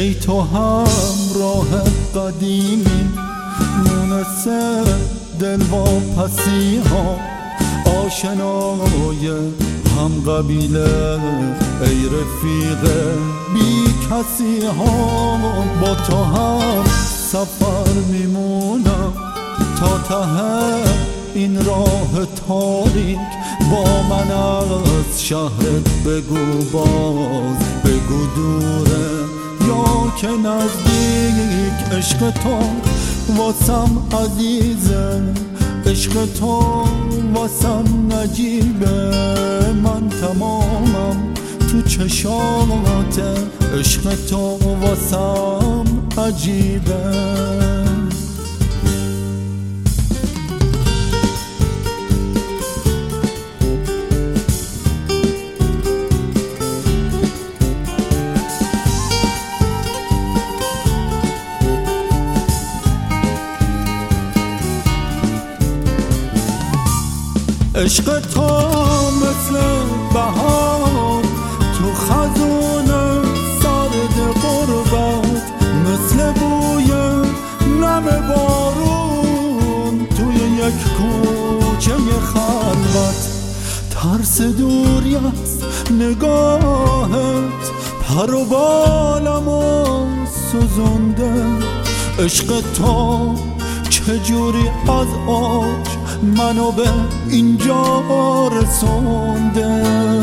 ای تو همراه قدیمی، مونس دل واپسی ها، آشنای هم قبیله، ای رفیق بی کسی ها. با تو هم سفر میمونم تا ته این راه تاریک، با من از شهرت بگو باز، بگو دوره یا که نزدیک. عشق تو واسم عزیزه، عشق تو واسم نجیبه، من تمامم تو چشامته، عشق تو واسم عجیبه. عشق تو مثل بهار تو خزون سرد غربت، مثل بوی نم بارون توی یک کوچه خلوت. ترس دوری از نگاهت پر و بالمو سوزونده، عشق تو چجوری از آج منو به اینجا رسونده.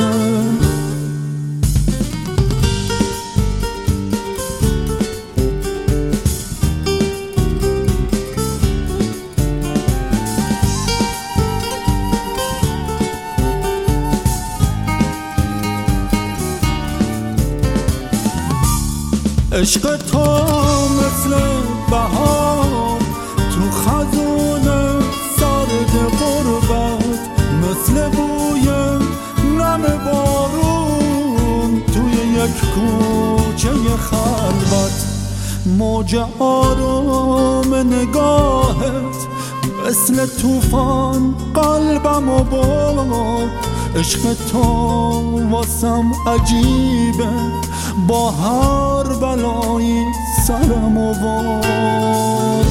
عشق تو مثل بهار تو خزون سرد غربت، مثل بوی نم بارون توی یک کوچه خلوت. موج آرام نگاهت مثل طوفان قلبمو برد، عشق تو واسم عجیبه، با هر بلایی سرم آورد.